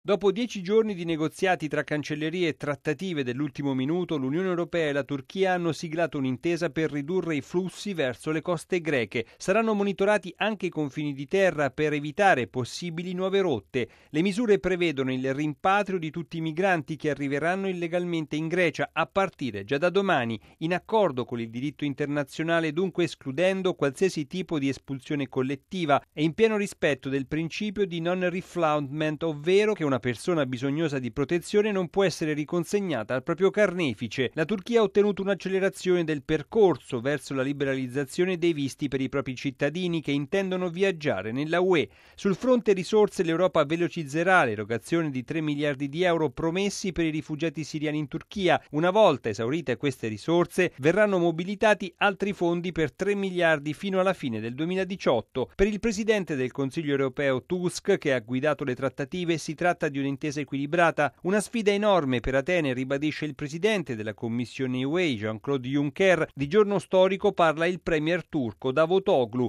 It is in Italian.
Dopo 10 giorni di negoziati tra cancellerie e trattative dell'ultimo minuto, l'Unione Europea e la Turchia hanno siglato un'intesa per ridurre i flussi verso le coste greche. Saranno monitorati anche i confini di terra per evitare possibili nuove rotte. Le misure prevedono il rimpatrio di tutti i migranti che arriveranno illegalmente in Grecia a partire già da domani, in accordo con il diritto internazionale, dunque escludendo qualsiasi tipo di espulsione collettiva e in pieno rispetto del principio di non-refoulement, ovvero che una persona bisognosa di protezione non può essere riconsegnata al proprio carnefice. La Turchia ha ottenuto un'accelerazione del percorso verso la liberalizzazione dei visti per i propri cittadini che intendono viaggiare nella UE. Sul fronte risorse, l'Europa velocizzerà l'erogazione di 3 miliardi di euro promessi per i rifugiati siriani in Turchia. Una volta esaurite queste risorse, verranno mobilitati altri fondi per 3 miliardi fino alla fine del 2018. Per il presidente del Consiglio europeo Tusk, che ha guidato le trattative, si tratta di un'intesa equilibrata, una sfida enorme per Atene, ribadisce il presidente della Commissione UE, Jean-Claude Juncker. Di giorno storico parla il premier turco Davutoglu.